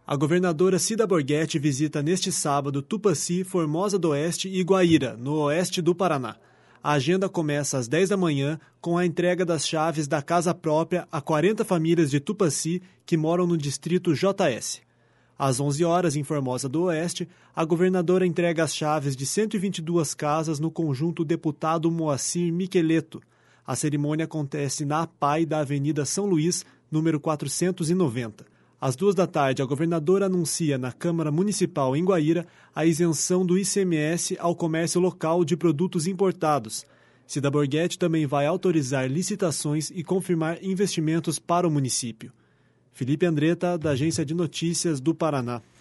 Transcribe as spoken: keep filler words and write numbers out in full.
A governadora Cida Borghetti visita neste sábado Tupaci, Formosa do Oeste e Guaíra, no oeste do Paraná. A agenda começa às dez da manhã com a entrega das chaves da casa própria a quarenta famílias de Tupaci que moram no distrito J S. Às onze horas, em Formosa do Oeste, a governadora entrega as chaves de cento e vinte e duas casas no conjunto Deputado Moacir Miqueleto. A cerimônia acontece na A P A I da Avenida São Luís, número quatrocentos e noventa. Às duas da tarde, a governadora anuncia na Câmara Municipal em Guaíra a isenção do I C M S ao comércio local de produtos importados. Cida Borghetti também vai autorizar licitações e confirmar investimentos para o município. Felipe Andretta, da Agência de Notícias do Paraná.